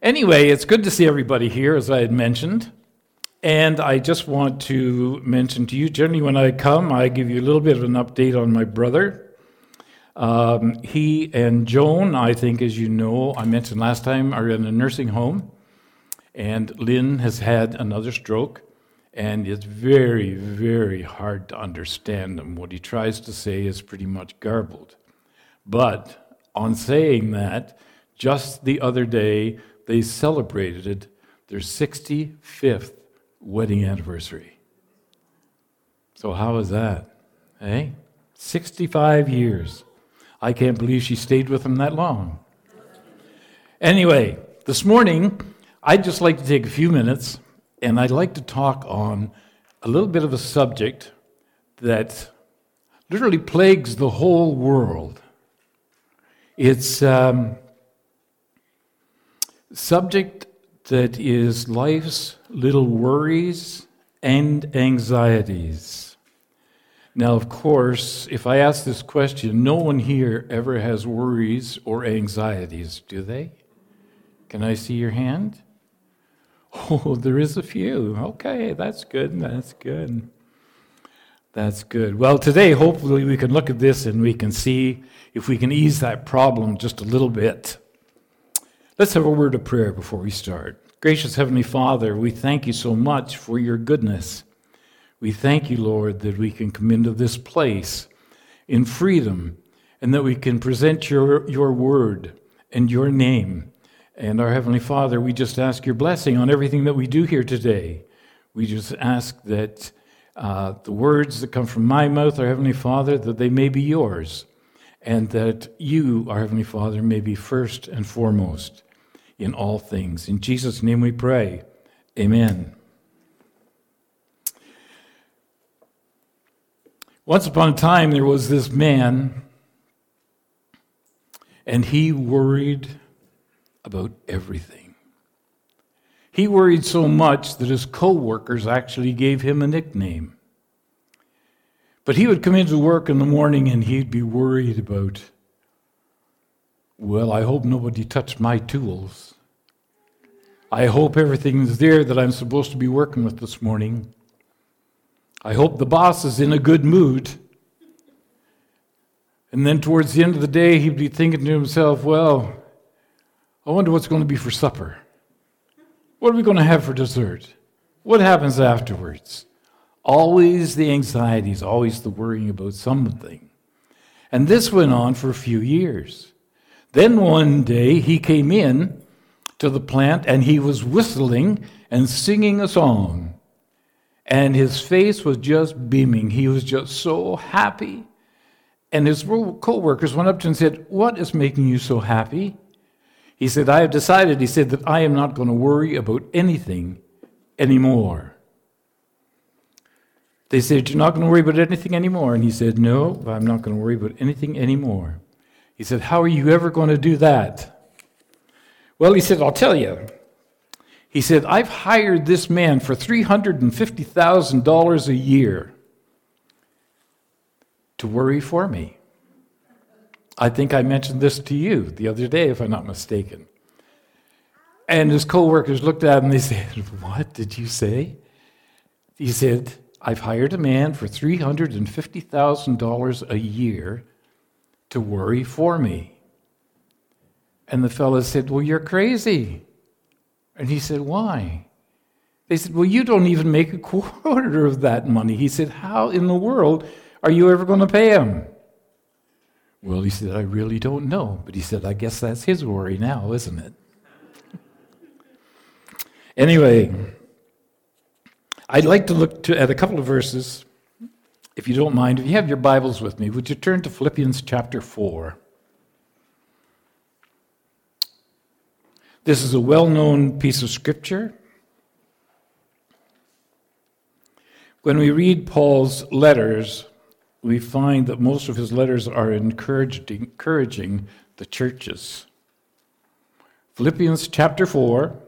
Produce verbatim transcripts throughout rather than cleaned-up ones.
Anyway, it's good to see everybody here, as I had mentioned. And I just want to mention to you, generally when I come, I give you a little bit of an update on my brother. Um, he and Joan, I think, as you know, I mentioned last time, are in a nursing home. And Lynn has had another stroke. And it's very, very hard to understand him. What he tries to say is pretty much garbled. But on saying that, just the other day, they celebrated their sixty-fifth wedding anniversary. So how is that? Eh? sixty-five years. I can't believe she stayed with him that long. Anyway, this morning, I'd just like to take a few minutes, and I'd like to talk on a little bit of a subject that literally plagues the whole world. It's um, subject that is life's little worries and anxieties. Now, of course, if I ask this question, no one here ever has worries or anxieties, do they? Can I see your hand? Oh, there is a few. Okay, that's good, that's good. That's good. Well, today, hopefully, we can look at this and we can see if we can ease that problem just a little bit. Let's have a word of prayer before we start. Gracious Heavenly Father, we thank you so much for your goodness. We thank you, Lord, that we can come into this place in freedom and that we can present your, your word and your name. And our Heavenly Father, we just ask your blessing on everything that we do here today. We just ask that uh, the words that come from my mouth, our Heavenly Father, that they may be yours, and that you, our Heavenly Father, may be first and foremost in all things. In Jesus' name we pray. Amen. Once upon a time, there was this man, and he worried about everything. He worried so much that his co-workers actually gave him a nickname. But he would come into work in the morning and he'd be worried about, well, I hope nobody touched my tools. I hope everything's there that I'm supposed to be working with this morning. I hope the boss is in a good mood. And then towards the end of the day, he'd be thinking to himself, well, I wonder what's going to be for supper. What are we going to have for dessert? What happens afterwards? Always the anxieties, always the worrying about something. And this went on for a few years. Then one day he came in to the plant and he was whistling and singing a song. And his face was just beaming. He was just so happy. And his co-workers went up to him and said, what is making you so happy? He said, I have decided, he said, that I am not going to worry about anything anymore. They said, you're not going to worry about anything anymore? And he said, no, I'm not going to worry about anything anymore. He said, how are you ever going to do that? Well, he said, I'll tell you. He said, I've hired this man for three hundred fifty thousand dollars a year to worry for me. I think I mentioned this to you the other day, if I'm not mistaken. And his co-workers looked at him and they said, what did you say? He said, I've hired a man for three hundred fifty thousand dollars a year to worry for me. And the fellow said, well, you're crazy. And he said, why? They said, well, you don't even make a quarter of that money. He said, how in the world are you ever going to pay him? Well, he said, I really don't know. But he said, I guess that's his worry now, isn't it? Anyway, I'd like to look to, at a couple of verses, if you don't mind. If you have your Bibles with me, would you turn to Philippians chapter four? This is a well-known piece of scripture. When we read Paul's letters, we find that most of his letters are encouraging, encouraging the churches. Philippians chapter four,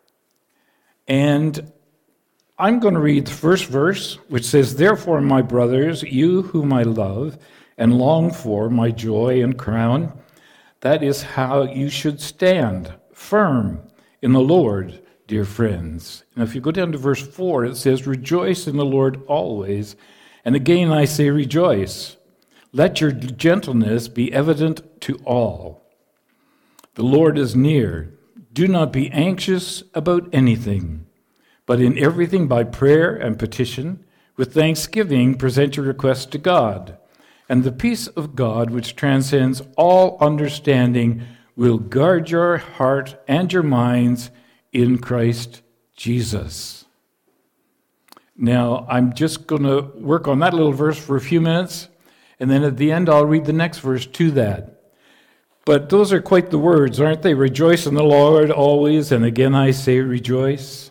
and I'm going to read the first verse, which says, therefore, my brothers, you whom I love and long for, my joy and crown, that is how you should stand, firm in the Lord, dear friends. And if you go down to verse four, it says, rejoice in the Lord always. And again I say rejoice. Let your gentleness be evident to all. The Lord is near. Do not be anxious about anything, but in everything by prayer and petition, with thanksgiving present your requests to God. And the peace of God, which transcends all understanding, will guard your heart and your minds in Christ Jesus. Now, I'm just going to work on that little verse for a few minutes, and then at the end I'll read the next verse to that. But those are quite the words, aren't they? Rejoice in the Lord always, and again I say rejoice.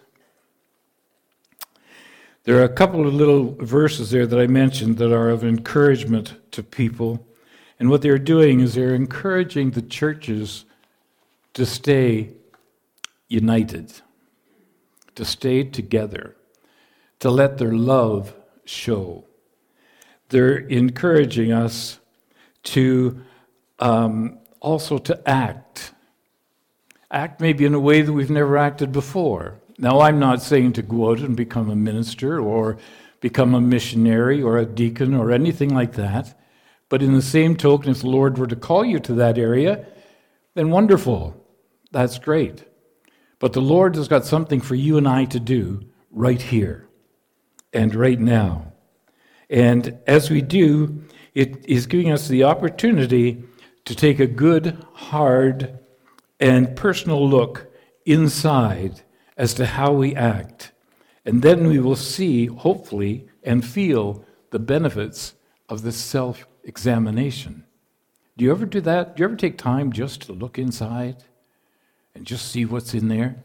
There are a couple of little verses there that I mentioned that are of encouragement to people. And what they're doing is they're encouraging the churches to stay united, to stay together, to let their love show. They're encouraging us to um, also to act. Act maybe in a way that we've never acted before. Now, I'm not saying to go out and become a minister or become a missionary or a deacon or anything like that. But in the same token, if the Lord were to call you to that area, then wonderful. That's great. But the Lord has got something for you and I to do right here and right now. And as we do, it is giving us the opportunity to take a good, hard, and personal look inside as to how we act. And then we will see, hopefully, and feel the benefits of this self-examination. Do you ever do that? Do you ever take time just to look inside and just see what's in there?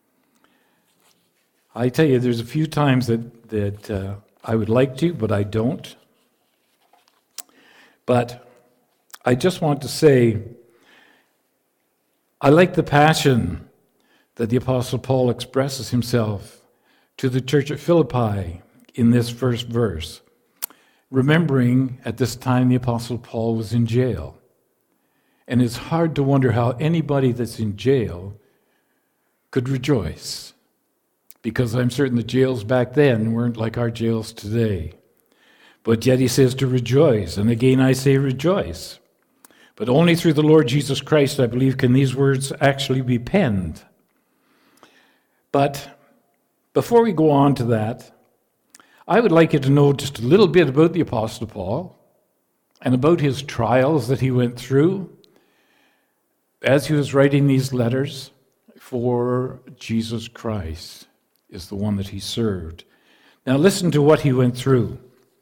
I tell you, there's a few times that, that uh, I would like to, but I don't. But I just want to say, I like the passion that the Apostle Paul expresses himself to the church at Philippi in this first verse, remembering at this time the Apostle Paul was in jail. And it's hard to wonder how anybody that's in jail could rejoice, because I'm certain the jails back then weren't like our jails today. But yet he says to rejoice, and again I say rejoice. But only through the Lord Jesus Christ, I believe, can these words actually be penned. But before we go on to that, I would like you to know just a little bit about the Apostle Paul and about his trials that he went through as he was writing these letters for Jesus Christ, is the one that he served. Now listen to what he went through.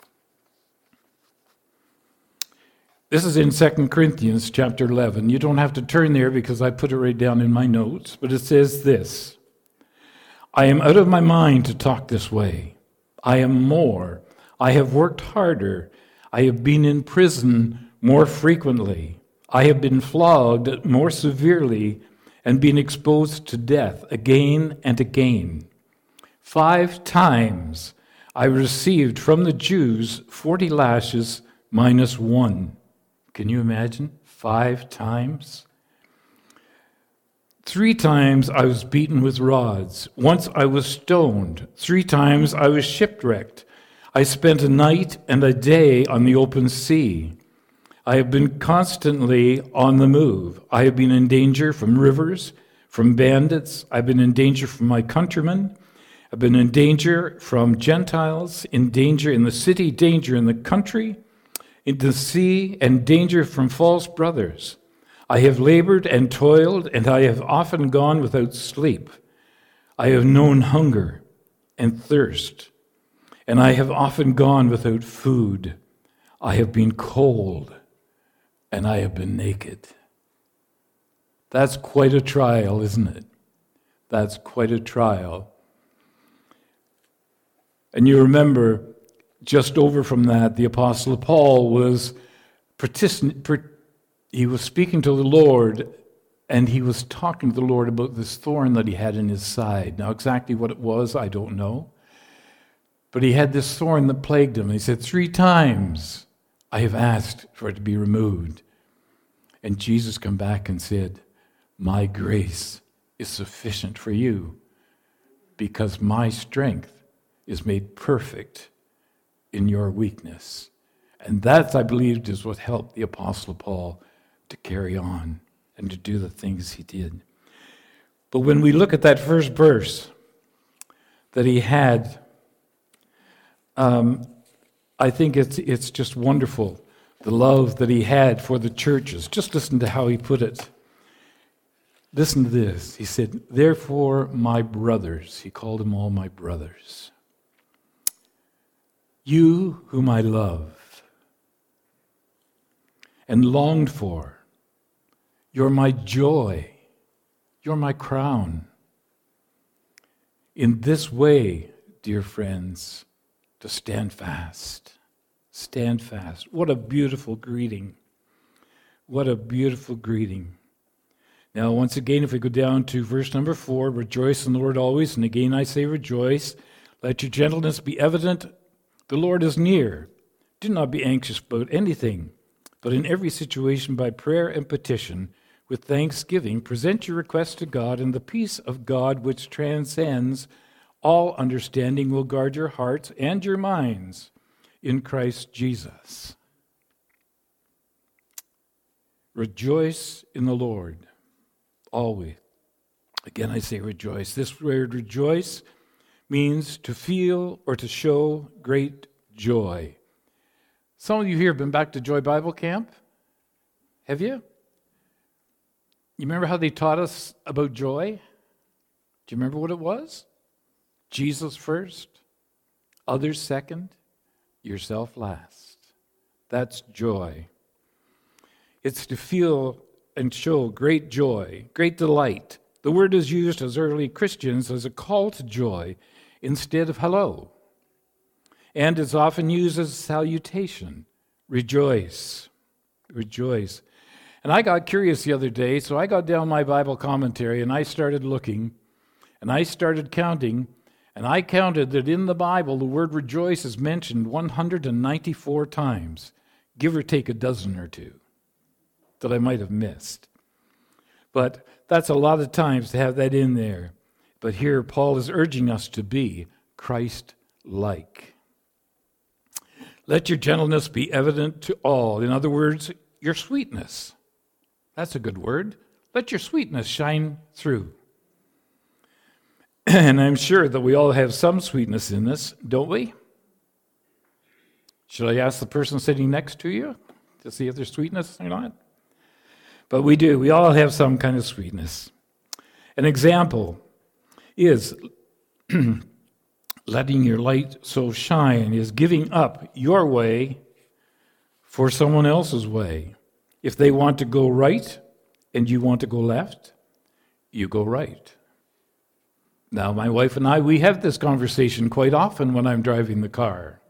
This is in Second Corinthians chapter eleven. You don't have to turn there because I put it right down in my notes, but it says this: I am out of my mind to talk this way. I am more. I have worked harder. I have been in prison more frequently. I have been flogged more severely and been exposed to death again and again. Five times I received from the Jews forty lashes minus one. Can you imagine? Five times? Three times I was beaten with rods. Once I was stoned. Three times I was shipwrecked. I spent a night and a day on the open sea. I have been constantly on the move. I have been in danger from rivers, from bandits. I've been in danger from my countrymen. I've been in danger from Gentiles, in danger in the city, danger in the country, in the sea, and danger from false brothers. I have labored and toiled, and I have often gone without sleep. I have known hunger and thirst, and I have often gone without food. I have been cold, and I have been naked. That's quite a trial, isn't it? That's quite a trial. And you remember, just over from that, the Apostle Paul was partic- he was speaking to the Lord, and he was talking to the Lord about this thorn that he had in his side. Now, exactly what it was, I don't know. But he had this thorn that plagued him. And he said, three times I have asked for it to be removed. And Jesus came back and said, my grace is sufficient for you, because my strength is made perfect in your weakness. And that, I believe, is what helped the Apostle Paul to carry on and to do the things he did. But when we look at that first verse that he had, um, I think it's it's just wonderful, the love that he had for the churches. Just listen to how he put it. Listen to this. He said, "Therefore, my brothers," he called them all my brothers, "you whom I love and longed for, you're my joy, you're my crown. In this way, dear friends, to stand fast." Stand fast. What a beautiful greeting. What a beautiful greeting. Now, once again, if we go down to verse number four, "Rejoice in the Lord always, and again I say rejoice. Let your gentleness be evident. The Lord is near. Do not be anxious about anything, but in every situation by prayer and petition, with thanksgiving, present your requests to God, and the peace of God, which transcends all understanding, will guard your hearts and your minds in Christ Jesus." Rejoice in the Lord always. Again, I say rejoice. This word rejoice means to feel or to show great joy. Some of you here have been back to Joy Bible Camp. Have you? You remember how they taught us about joy? Do you remember what it was? Jesus first, others second, yourself last. That's joy. It's to feel and show great joy, great delight. The word is used as early Christians as a call to joy instead of hello, and is often used as a salutation. Rejoice, rejoice. And I got curious the other day, so I got down my Bible commentary and I started looking, and I started counting, and I counted that in the Bible the word rejoice is mentioned one hundred ninety-four times, give or take a dozen or two that I might have missed. But that's a lot of times to have that in there. But here Paul is urging us to be Christ-like. Let your gentleness be evident to all. In other words, your sweetness. That's a good word. Let your sweetness shine through. And I'm sure that we all have some sweetness in us, don't we? Should I ask the person sitting next to you to see if there's sweetness or not? But we do. We all have some kind of sweetness. An example is letting your light so shine, is giving up your way for someone else's way. If they want to go right and you want to go left, you go right. Now, my wife and I, we have this conversation quite often when I'm driving the car.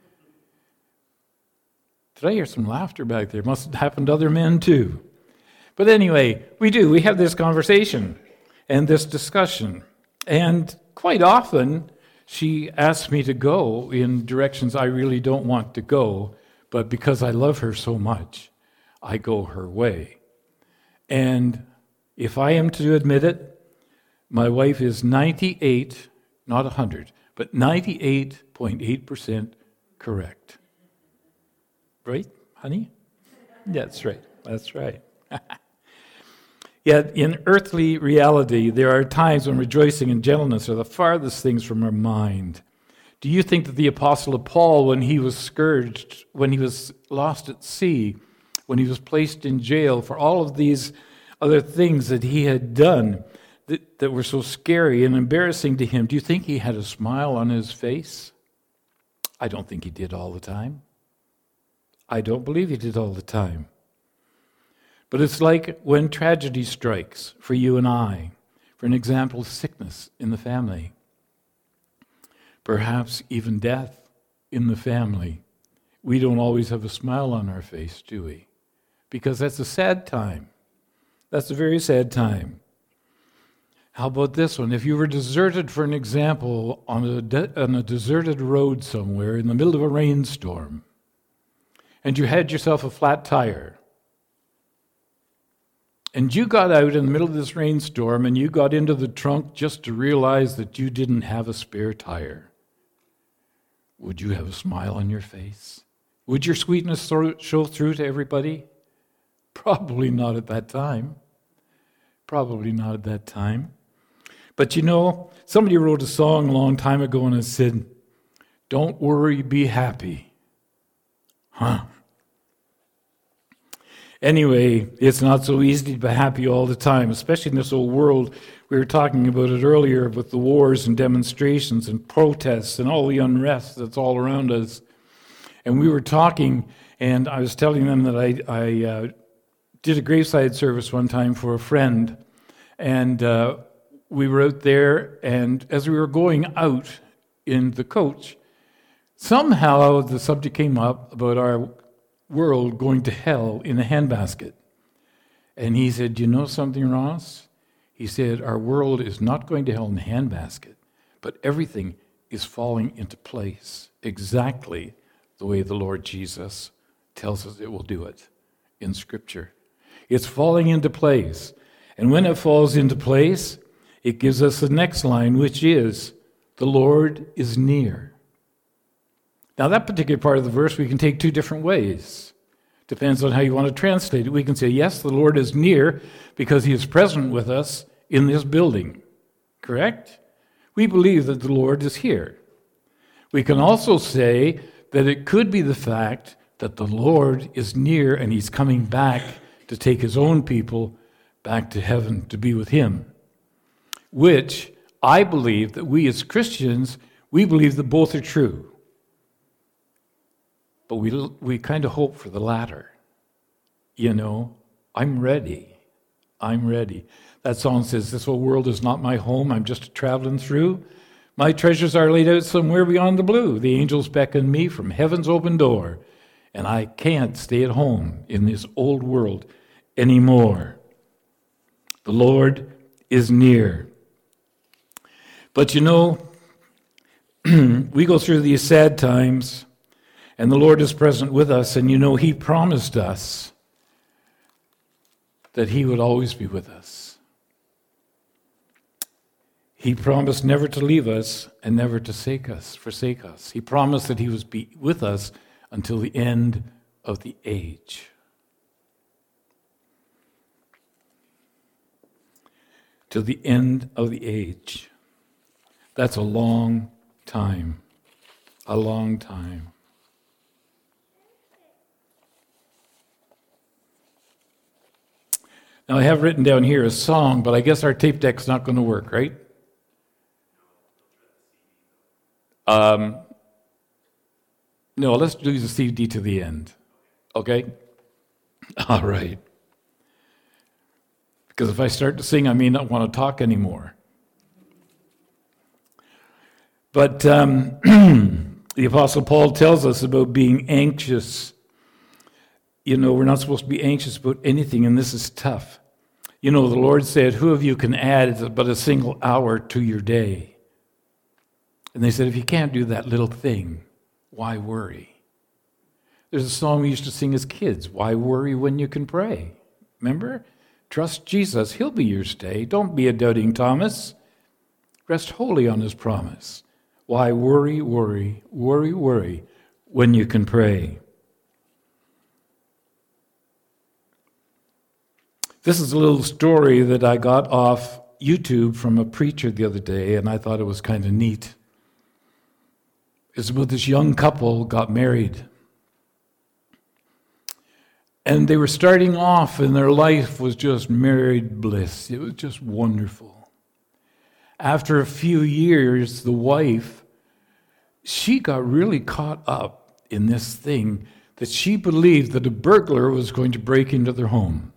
Did I hear some laughter back there? Must have happened to other men too. But anyway, we do. We have this conversation and this discussion. And quite often, she asks me to go in directions I really don't want to go, but because I love her so much, I go her way. And if I am to admit it, my wife is ninety-eight, not one hundred, but ninety-eight point eight percent correct. Right, honey? That's right. That's right. Yet in earthly reality, there are times when rejoicing and gentleness are the farthest things from our mind. Do you think that the Apostle Paul, when he was scourged, when he was lost at sea, when he was placed in jail for all of these other things that he had done that, that were so scary and embarrassing to him, do you think he had a smile on his face? I don't think he did all the time. I don't believe he did all the time. But it's like when tragedy strikes for you and I, for an example, sickness in the family, perhaps even death in the family. We don't always have a smile on our face, do we? Because that's a sad time. That's a very sad time. How about this one? If you were deserted, for an example, on a, de- on a deserted road somewhere in the middle of a rainstorm, and you had yourself a flat tire, and you got out in the middle of this rainstorm and you got into the trunk just to realize that you didn't have a spare tire, would you have a smile on your face? Would your sweetness show through to everybody? Probably not at that time. Probably not at that time. But you know, somebody wrote a song a long time ago and it said, "Don't worry, be happy." Huh. Anyway, it's not so easy to be happy all the time, especially in this old world. We were talking about it earlier with the wars and demonstrations and protests and all the unrest that's all around us. And we were talking, and I was telling them that I, I uh, did a graveside service one time for a friend, and uh, we were out there, and as we were going out in the coach, somehow the subject came up about our world going to hell in a handbasket. And he said, "You know something, Ross?" He said, "Our world is not going to hell in a handbasket, but everything is falling into place exactly the way the Lord Jesus tells us it will do it in Scripture. It's falling into place. And when it falls into place, it gives us the next line, which is, the Lord is near." Now, that particular part of the verse we can take two different ways. Depends on how you want to translate it. We can say, yes, the Lord is near because he is present with us in this building. Correct? We believe that the Lord is here. We can also say that it could be the fact that the Lord is near and he's coming back to take his own people back to heaven to be with him. Which I believe that we as Christians, we believe that both are true. But we we kind of hope for the latter. You know, I'm ready. I'm ready. That song says, "This whole world is not my home. I'm just traveling through. My treasures are laid out somewhere beyond the blue. The angels beckon me from heaven's open door. And I can't stay at home in this old world anymore." The Lord is near. But you know, we go through these sad times, and the Lord is present with us, and you know, he promised us that he would always be with us. He promised never to leave us and never to forsake us, forsake us. He promised that he would be with us until the end of the age. Till the end of the age. That's a long time. A long time. Now, I have written down here a song, but I guess our tape deck's not going to work, right? Um, no, let's do the C D to the end. Okay? All right. Because if I start to sing, I may not want to talk anymore. But um, the Apostle Paul tells us about being anxious. You know, we're not supposed to be anxious about anything, and this is tough. You know, the Lord said, "Who of you can add but a single hour to your day?" And they said, if you can't do that little thing, why worry? There's a song we used to sing as kids, "Why worry when you can pray?" Remember? Trust Jesus, he'll be your stay. Don't be a doubting Thomas. Rest wholly on his promise. Why worry, worry, worry, worry when you can pray? This is a little story that I got off YouTube from a preacher the other day, and I thought it was kind of neat. It's about this young couple got married. And they were starting off, and their life was just married bliss. It was just wonderful. After a few years, the wife, she got really caught up in this thing that she believed that a burglar was going to break into their home.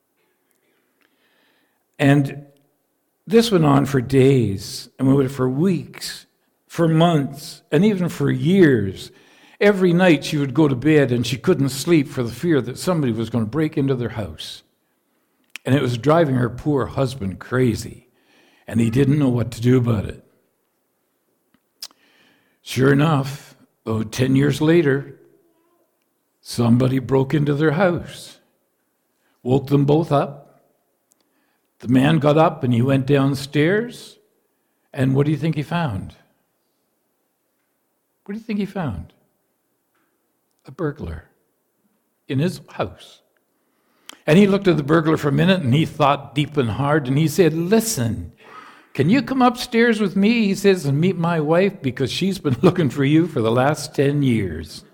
And this went on for days, and went for weeks, for months, and even for years. Every night she would go to bed and she couldn't sleep for the fear that somebody was going to break into their house. And it was driving her poor husband crazy, and he didn't know what to do about it. Sure enough, about ten years later, somebody broke into their house, woke them both up, The man got up and he went downstairs, and what do you think he found? What do you think he found? A burglar in his house. And he looked at the burglar for a minute, and he thought deep and hard, and he said, listen, can you come upstairs with me, he says, and meet my wife, because she's been looking for you for the last ten years.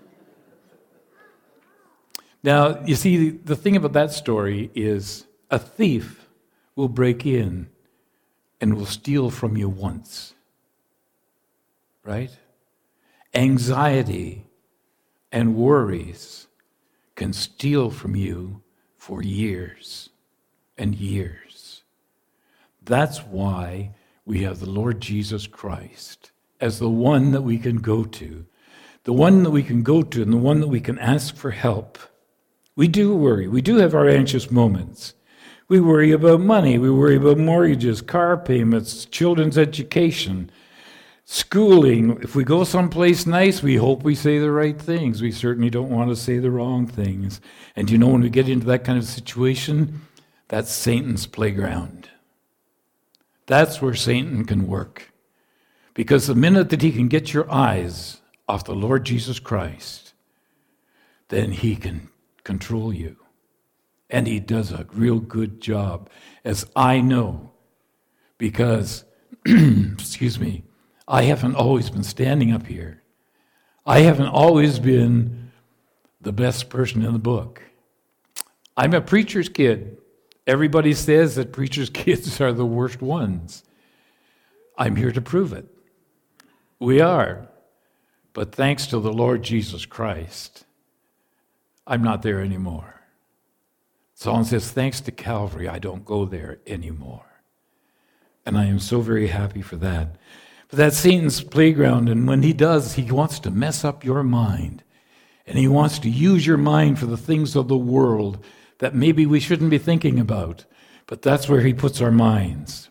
Now, you see, the thing about that story is a thief will break in and will steal from you once, right? Anxiety and worries can steal from you for years and years. That's why we have the Lord Jesus Christ as the one that we can go to, the one that we can go to and the one that we can ask for help. We do worry. We do have our anxious moments. We worry about money. We worry about mortgages, car payments, children's education, schooling. If we go someplace nice, we hope we say the right things. We certainly don't want to say the wrong things. And you know, when we get into that kind of situation, that's Satan's playground. That's where Satan can work. Because the minute that he can get your eyes off the Lord Jesus Christ, then he can control you. And he does a real good job, as I know, because, excuse me, I haven't always been standing up here. I haven't always been the best person in the book. I'm a preacher's kid. Everybody says that preacher's kids are the worst ones. I'm here to prove it. We are. But thanks to the Lord Jesus Christ, I'm not there anymore. Psalm says, thanks to Calvary, I don't go there anymore. And I am so very happy for that. But that's Satan's playground, and when he does, he wants to mess up your mind. And he wants to use your mind for the things of the world that maybe we shouldn't be thinking about. But that's where he puts our minds.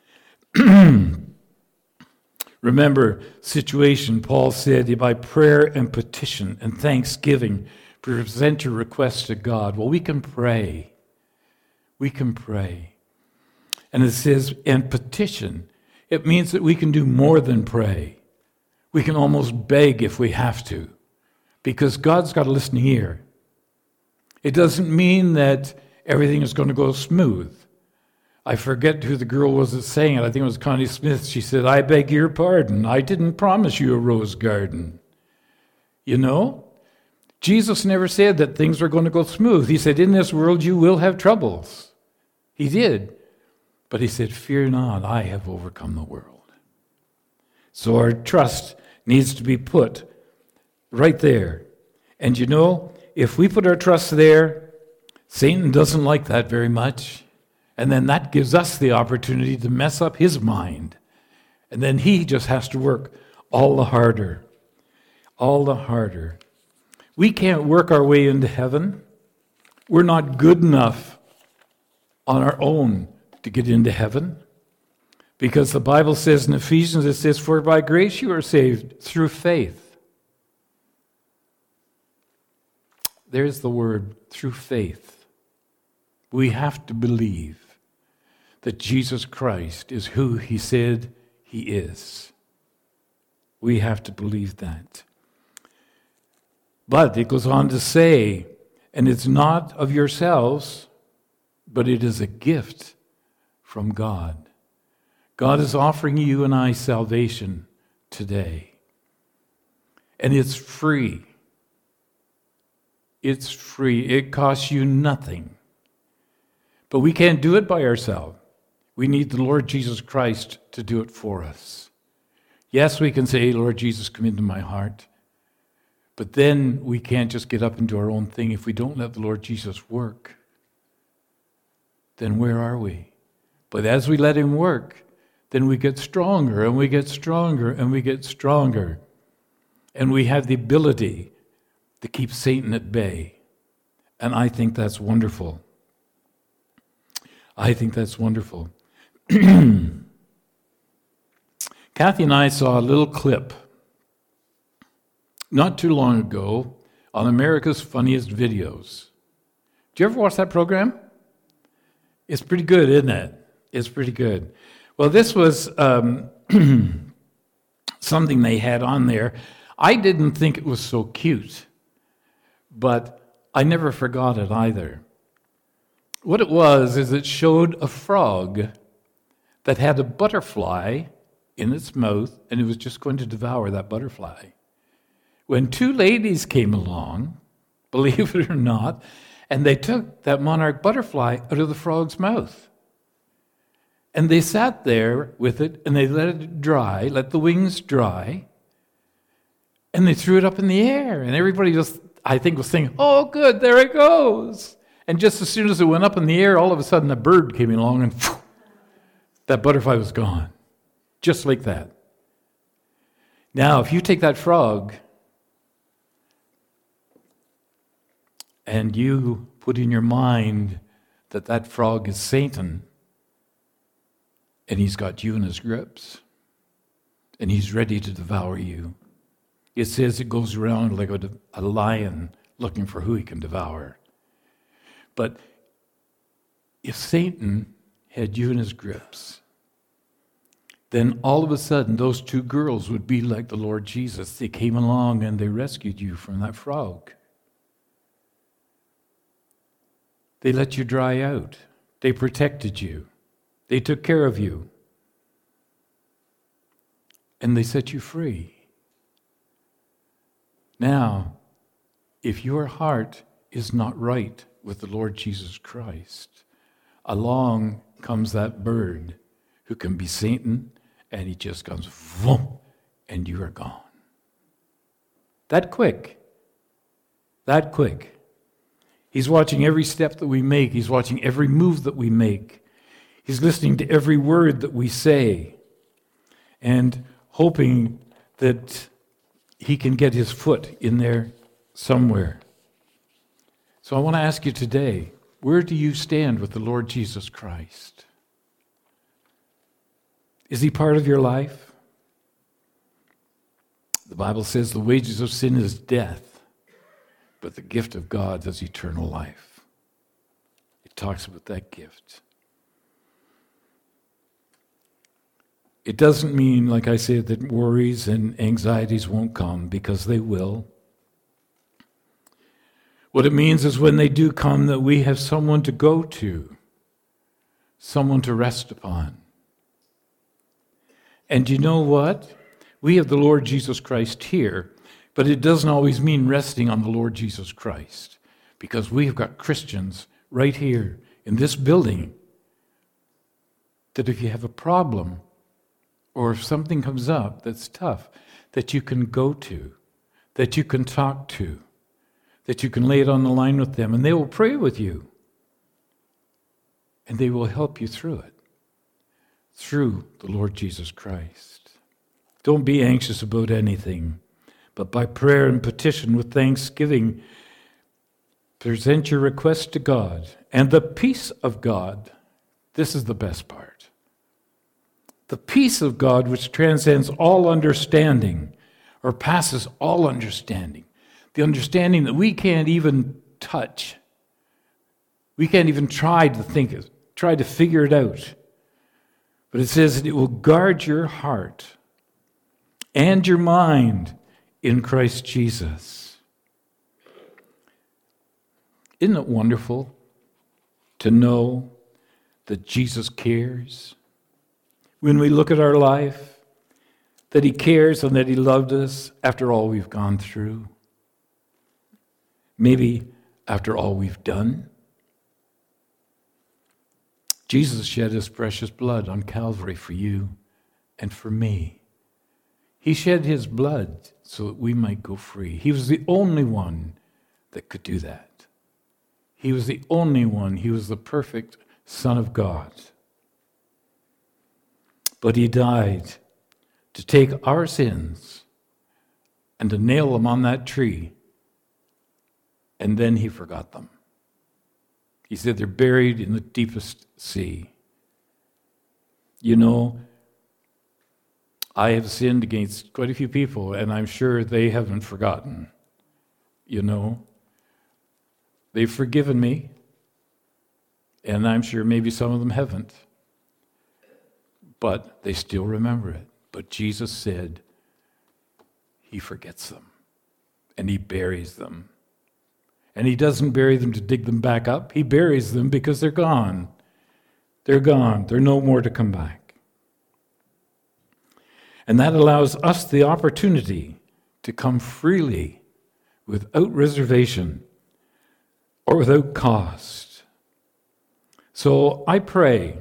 Remember, situation, Paul said, by prayer and petition and thanksgiving, present your requests to God. Well, we can pray. We can pray. And it says, and petition. It means that we can do more than pray. We can almost beg if we have to, because God's got a listening ear. It doesn't mean that everything is going to go smooth. I forget who the girl was that sang it. I think it was Connie Smith. She said, I beg your pardon. I didn't promise you a rose garden. You know, Jesus never said that things were going to go smooth. He said, in this world you will have troubles. He did. But he said, fear not, I have overcome the world. So our trust needs to be put right there. And you know, if we put our trust there, Satan doesn't like that very much. And then that gives us the opportunity to mess up his mind. And then he just has to work all the harder. All the harder. We can't work our way into heaven. We're not good enough on our own to get into heaven. Because the Bible says in Ephesians, it says, for by grace you are saved through faith. There's the word, through faith. We have to believe that Jesus Christ is who he said he is. We have to believe that. But it goes on to say, and it's not of yourselves, but it is a gift from God. God is offering you and I salvation today. And it's free. It's free. It costs you nothing. But we can't do it by ourselves. We need the Lord Jesus Christ to do it for us. Yes, we can say, Lord Jesus, come into my heart. But then we can't just get up and do our own thing. If we don't let the Lord Jesus work, then where are we? But as we let him work, then we get stronger and we get stronger and we get stronger. And we have the ability to keep Satan at bay. And I think that's wonderful. I think that's wonderful. Kathy and I saw a little clip not too long ago on America's Funniest Videos. Did you ever watch that program? It's pretty good, isn't it? It's pretty good. Well, this was um, something they had on there. I didn't think it was so cute, but I never forgot it either. What it was is it showed a frog that had a butterfly in its mouth, and it was just going to devour that butterfly. When two ladies came along, believe it or not, and they took that monarch butterfly out of the frog's mouth. And they sat there with it, and they let it dry, let the wings dry, and they threw it up in the air. And everybody just, I think, was thinking, oh, good, there it goes. And just as soon as it went up in the air, all of a sudden a bird came along, and phew, that butterfly was gone. Just like that. Now, if you take that frog and you put in your mind that that frog is Satan, and he's got you in his grips, and he's ready to devour you. It says it goes around like a, a lion looking for who he can devour. But if Satan had you in his grips, then all of a sudden those two girls would be like the Lord Jesus. They came along and they rescued you from that frog. They let you dry out. They protected you. They took care of you. And they set you free. Now, if your heart is not right with the Lord Jesus Christ, along comes that bird who can be Satan, and he just comes, vroom, and you are gone. That quick. That quick. He's watching every step that we make. He's watching every move that we make. He's listening to every word that we say, and hoping that he can get his foot in there somewhere. So I want to ask you today, where do you stand with the Lord Jesus Christ? Is he part of your life? The Bible says the wages of sin is death, but the gift of God is eternal life. It talks about that gift. It doesn't mean, like I said, that worries and anxieties won't come, because they will. What it means is when they do come, that we have someone to go to, someone to rest upon. And you know what? We have the Lord Jesus Christ here, but it doesn't always mean resting on the Lord Jesus Christ, because we have got Christians right here in this building that if you have a problem, or if something comes up that's tough, that you can go to, that you can talk to, that you can lay it on the line with them, and they will pray with you. And they will help you through it, through the Lord Jesus Christ. Don't be anxious about anything, but by prayer and petition with thanksgiving, present your request to God, and the peace of God, this is the best part. The peace of God, which transcends all understanding, or passes all understanding, the understanding that we can't even touch, we can't even try to think it, try to figure it out. But it says that it will guard your heart and your mind in Christ Jesus. Isn't it wonderful to know that Jesus cares? When we look at our life, that he cares and that he loved us after all we've gone through. Maybe after all we've done. Jesus shed his precious blood on Calvary for you and for me. He shed his blood so that we might go free. He was the only one that could do that. He was the only one. He was the perfect Son of God. But he died to take our sins and to nail them on that tree. And then he forgot them. He said they're buried in the deepest sea. You know, I have sinned against quite a few people, and I'm sure they haven't forgotten. You know, they've forgiven me, and I'm sure maybe some of them haven't. but they still remember it. But Jesus said he forgets them, and he buries them. And he doesn't bury them to dig them back up. He buries them because they're gone. They're gone. They're no more to come back. And that allows us the opportunity to come freely, without reservation or without cost. So I pray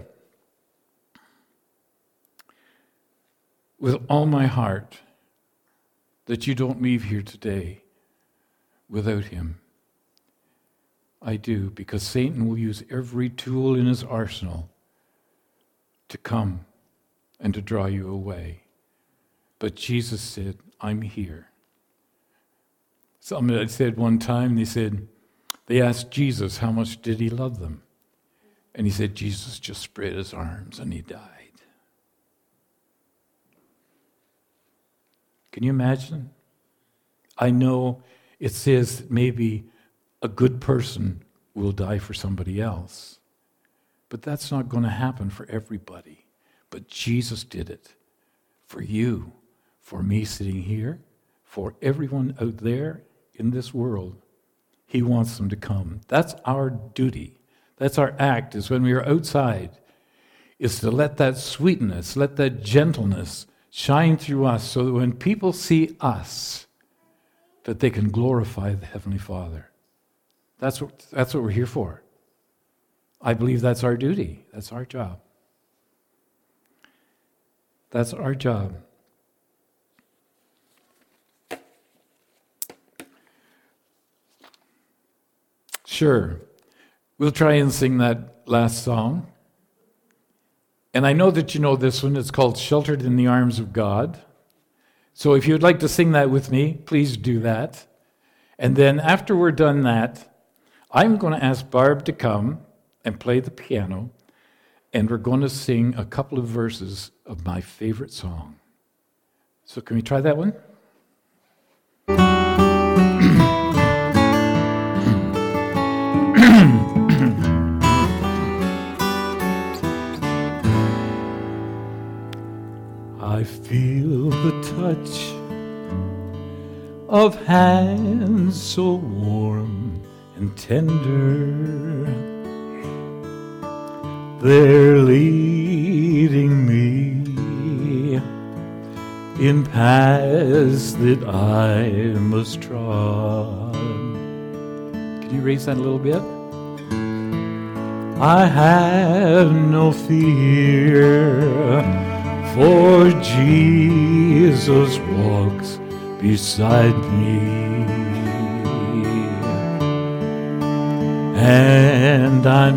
with all my heart that you don't leave here today without him. I do, because Satan will use every tool in his arsenal to come and to draw you away. But Jesus said, I'm here. Somebody said one time, they said, they asked Jesus how much did he love them. And he said, Jesus just spread his arms and he died. Can you imagine? I know it says that maybe a good person will die for somebody else. But that's not going to happen for everybody. But Jesus did it for you, for me sitting here, for everyone out there in this world. He wants them to come. That's our duty. That's our act, is when we are outside, is to let that sweetness, let that gentleness shine through us so that when people see us, that they can glorify the Heavenly Father. That's what, that's what we're here for. I believe that's our duty. That's our job. That's our job. Sure, we'll try and sing that last song. And I know that you know this one. It's called Sheltered in the Arms of God. So if you'd like to sing that with me, please do that. And then after we're done that, I'm going to ask Barb to come and play the piano, and we're going to sing a couple of verses of my favorite song. So can we try that one? I feel the touch of hands so warm and tender. They're leading me in paths that I must trod. Can you raise that a little bit? I have no fear, for Jesus walks beside me. And I'm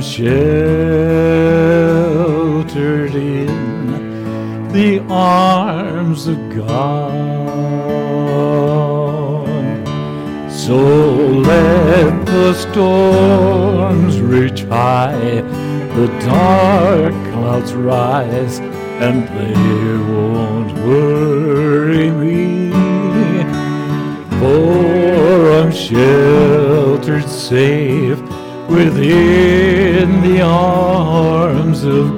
sheltered in the arms of God. So let the storms reach high, the dark clouds rise, and they won't worry me, for I'm sheltered safe within the arms of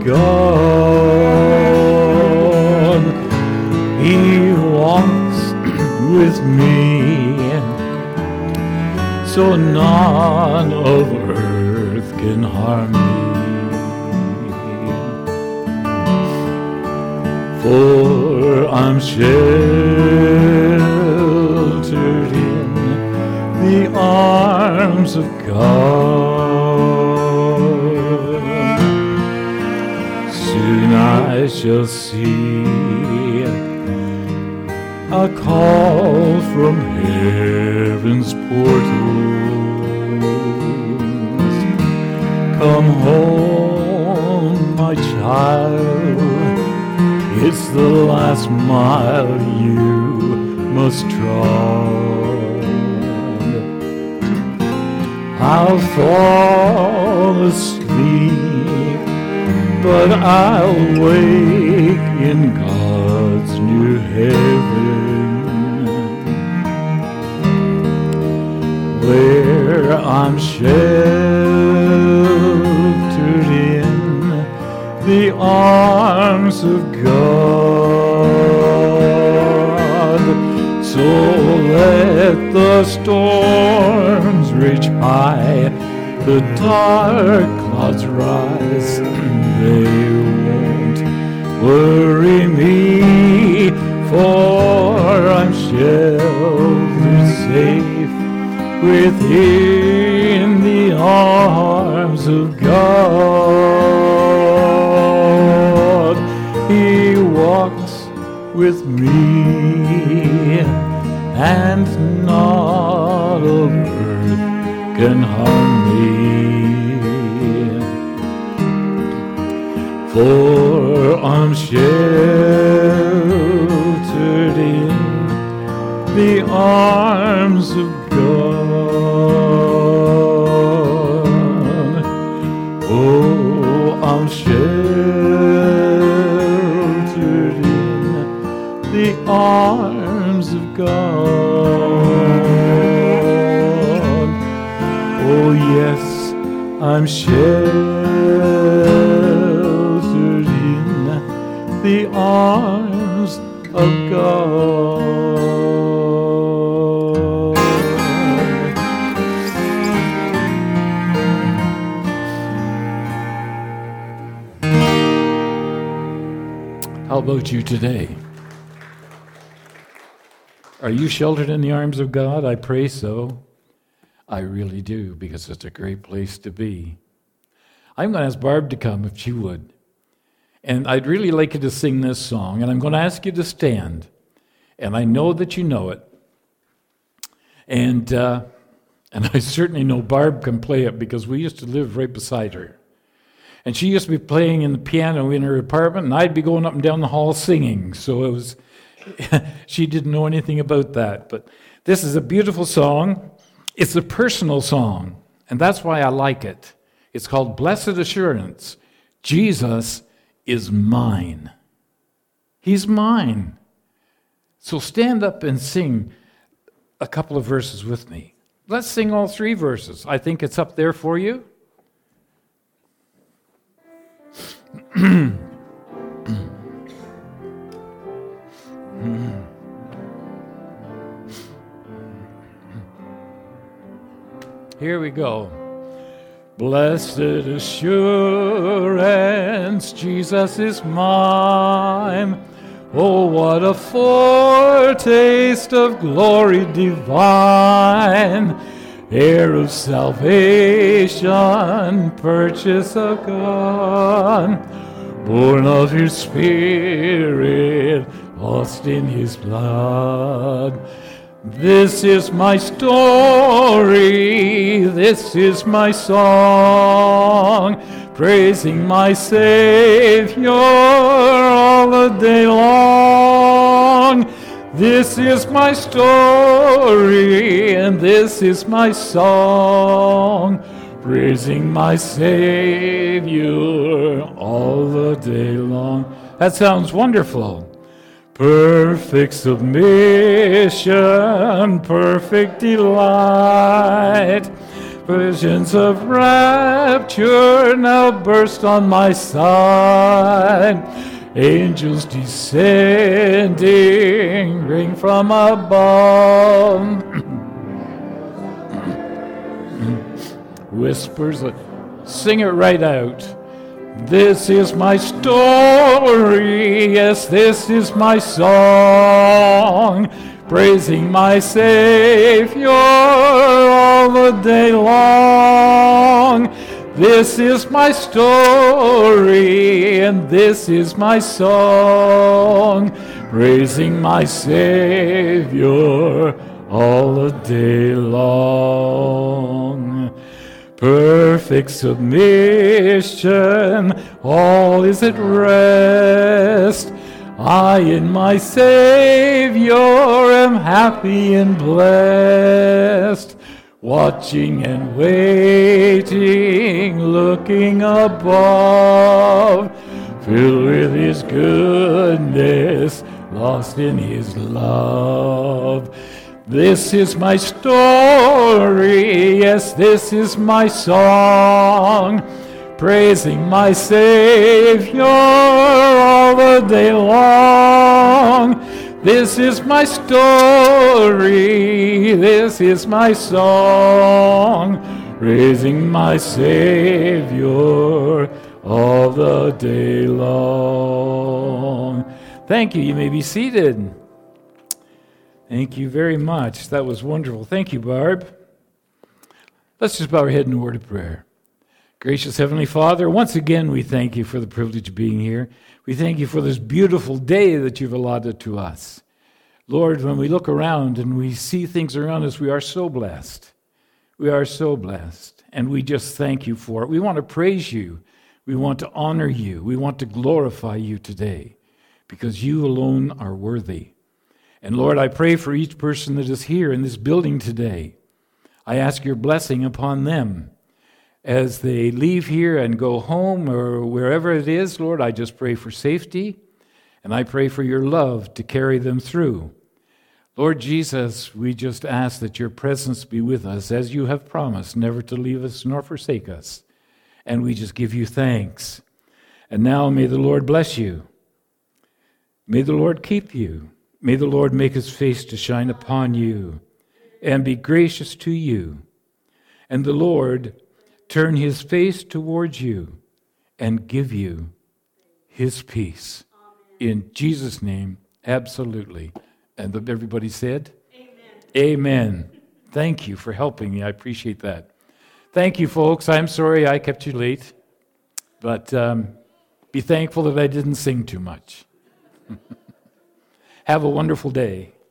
God. He walks with me, so none of earth can harm me. For I'm sheltered in the arms of God. Soon I shall see a call from heaven's portals. Come home, my child. It's the last mile you must trod. I'll fall asleep, but I'll wake in God's new heaven, where I'm sheltered in the arms of God. the storms rage high, the dark clouds rise, they won't worry me, for I'm sheltered safe within the arms of God. He walks with me, and not of earth can harm me. For I'm sheltered in the arms of God. Oh, I'm sheltered in the arms of God. Oh, yes, I'm sheltered in the arms of God. How about you today? Are you sheltered in the arms of God? I pray so. I really do, because it's a great place to be. I'm going to ask Barb to come if she would. And I'd really like you to sing this song, and I'm going to ask you to stand. And I know that you know it. And uh, and I certainly know Barb can play it, because we used to live right beside her. And she used to be playing in the piano in her apartment, and I'd be going up and down the hall singing. So it was, she didn't know anything about that. But this is a beautiful song. It's a personal song, and that's why I like it. It's called Blessed Assurance. Jesus is mine. He's mine. So stand up and sing a couple of verses with me. Let's sing all three verses. I think it's up there for you. Here we go. Blessed assurance, Jesus is mine. Oh, what a foretaste of glory divine, heir of salvation, purchase of God, born of His Spirit, lost in His blood. This is my story, this is my song, praising my Savior all the day long. This is my story, and this is my song, praising my Savior all the day long. That sounds wonderful. Perfect submission, perfect delight, visions of rapture now burst on my side. Angels descending, ring from above. Whispers, sing it right out. This is my story, yes, this is my song, praising my Savior all the day long. This is my story, and this is my song, praising my Savior all the day long. Perfect submission, all is at rest. I in my Savior am happy and blessed, watching and waiting, looking above, filled with His goodness, lost in His love. This is my story, yes, this is my song, praising my Savior all the day long. This is my story, this is my song, praising my Savior all the day long. Thank you. You may be seated. Thank you very much. That was wonderful. Thank you, Barb. Let's just bow our head in a word of prayer. Gracious Heavenly Father, once again we thank you for the privilege of being here. We thank you for this beautiful day that you've allotted to us. Lord, when we look around and we see things around us, we are so blessed. We are so blessed, and we just thank you for it. We want to praise you. We want to honor you. We want to glorify you today because you alone are worthy. And Lord, I pray for each person that is here in this building today. I ask your blessing upon them. As they leave here and go home or wherever it is, Lord, I just pray for safety, and I pray for your love to carry them through. Lord Jesus, we just ask that your presence be with us as you have promised, never to leave us nor forsake us. And we just give you thanks. And now may the Lord bless you. May the Lord keep you. May the Lord make his face to shine upon you and be gracious to you. And the Lord turn his face towards you and give you his peace. Amen. In Jesus' name, absolutely. And everybody said? Amen. Amen. Thank you for helping me. I appreciate that. Thank you, folks. I'm sorry I kept you late, but um, be thankful that I didn't sing too much. Have a wonderful day.